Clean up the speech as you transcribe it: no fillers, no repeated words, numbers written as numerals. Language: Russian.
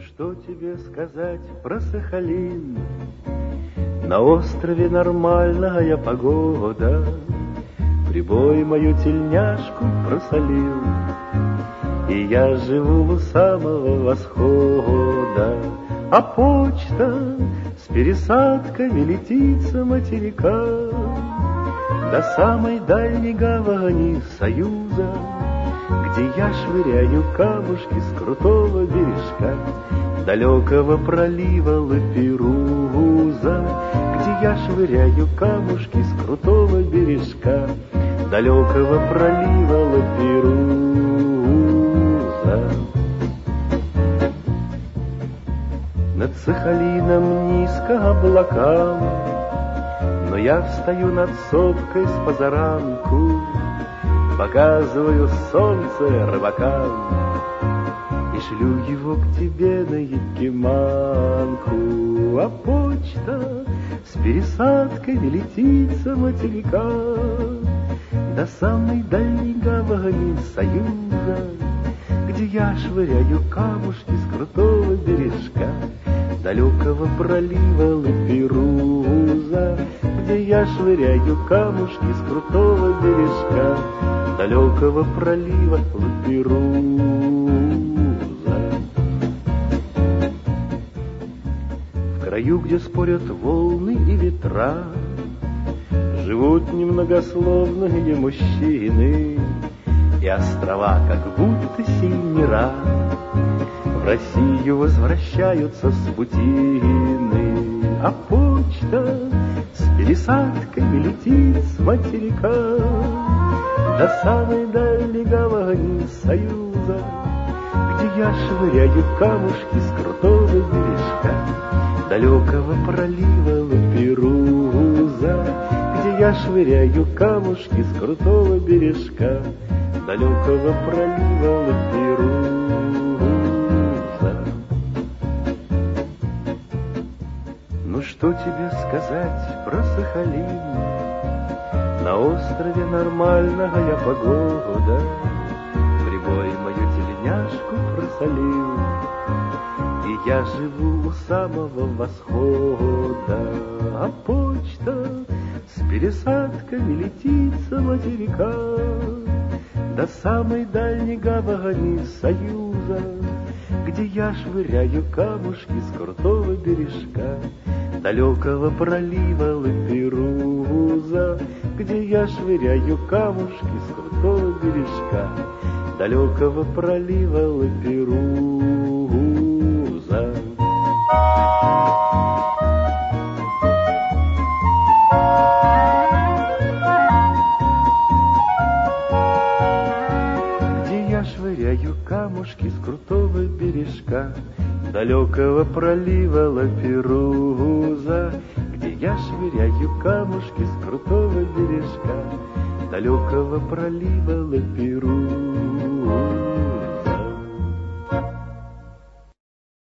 Что тебе сказать про Сахалин? На острове нормальная погода, прибой мою тельняшку просолил, и я живу у самого восхода. А почта с пересадками летит с материка до самой дальней гавани Союза, где я швыряю камушки с крутого бережка далекого пролива Лаперуза, где я швыряю камушки с крутого бережка далекого пролива Лаперуза. Над Сахалином низко облакам, но я встаю над сопкой с позаранку, показываю солнце рыбакам и шлю его к тебе на Якиманку. А почта с пересадками летит с материка до самой дальней гавани Союза, где я швыряю камушки с крутого бережка далекого пролива Лаперуза, где я швыряю камушки с крутого бережка далекого пролива Лаперуза. В краю, где спорят волны и ветра, живут немногословные мужчины, и острова как будто синера в Россию возвращаются с путины. А почта с пересадками летит с материка до самой дальней гавани Союза, где я швыряю камушки с крутого бережка далекого пролива Лаперуза, где я швыряю камушки с крутого бережка далекого пролива Лаперуза. Ну что тебе сказать про Сахалин? На острове нормальная погода, прибой мою тельняшку просолил, и я живу у самого восхода. А почта с пересадками летит с материка до самой дальней гавани Союза, где я швыряю камушки с крутого бережка далекого пролива Лаперуза, где я швыряю камушки с крутого бережка далекого пролива Лаперуза. Швыряю камушки с крутого бережка далекого пролива Лаперуза, где я швыряю камушки с крутого бережка далекого пролива Лаперуза.